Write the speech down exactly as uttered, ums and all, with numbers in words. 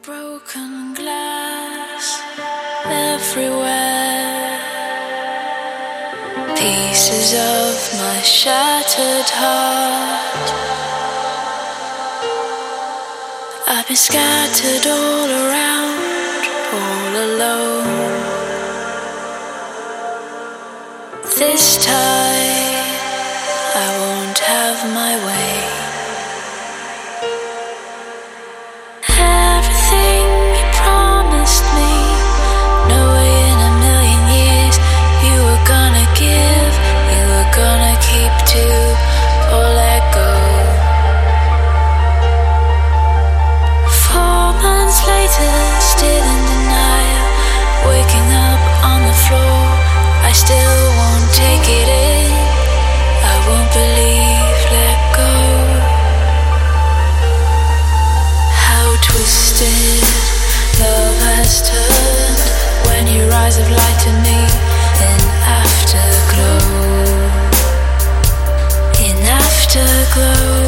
Broken glass everywhere, pieces of my shattered heart. I've been scattered all around, all alone. This time I won't have my way. Or let go. Four months later, still in denial, waking up on the floor. I still won't take it in. I won't believe, let go. How twisted love has turned when your eyes have lightened me in afterglow. Afterglow.